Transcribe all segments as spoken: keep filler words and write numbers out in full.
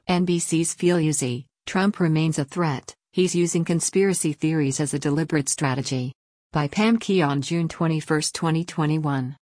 N B C's Filiuzzi, Trump remains a threat, he's using conspiracy theories as a deliberate strategy. By Pam Keon, June twenty-first, twenty twenty-one.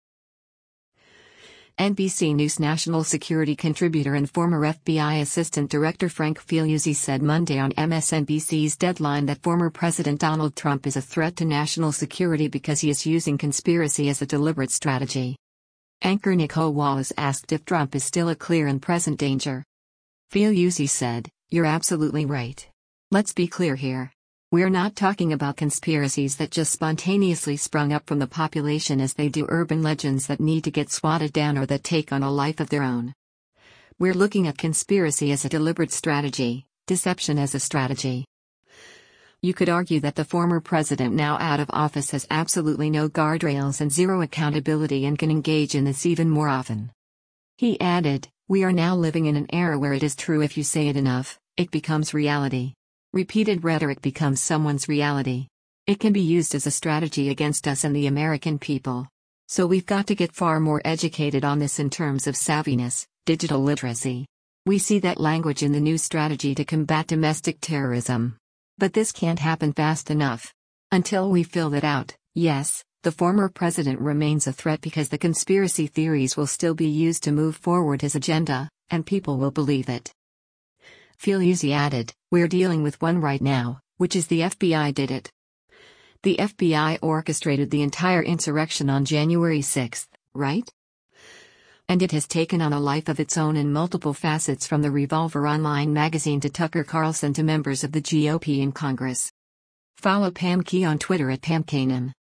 N B C News national security contributor and former F B I Assistant Director Frank Filiuzzi said Monday on M S N B C's Deadline that former President Donald Trump is a threat to national security because he is using conspiracy as a deliberate strategy. Anchor Nicole Wallace asked if Trump is still a clear and present danger. Filiuzzi said, "You're absolutely right. Let's be clear here. We're not talking about conspiracies that just spontaneously sprung up from the population as they do urban legends that need to get swatted down or that take on a life of their own. We're looking at conspiracy as a deliberate strategy, deception as a strategy." You could argue that the former president now out of office has absolutely no guardrails and zero accountability and can engage in this even more often. He added, "We are now living in an era where it is true if you say it enough, it becomes reality. Repeated rhetoric becomes someone's reality. It can be used as a strategy against us and the American people. So we've got to get far more educated on this in terms of savviness, digital literacy. We see that language in the new strategy to combat domestic terrorism. But this can't happen fast enough. Until we fill that out, yes, the former president remains a threat because the conspiracy theories will still be used to move forward his agenda, and people will believe it." Filiuzzi added, "We're dealing with one right now, which is the F B I did it. The F B I orchestrated the entire insurrection on January sixth, right? And it has taken on a life of its own in multiple facets, from the Revolver Online magazine to Tucker Carlson to members of the G O P in Congress." Follow Pam Key on Twitter at Pam Kanan.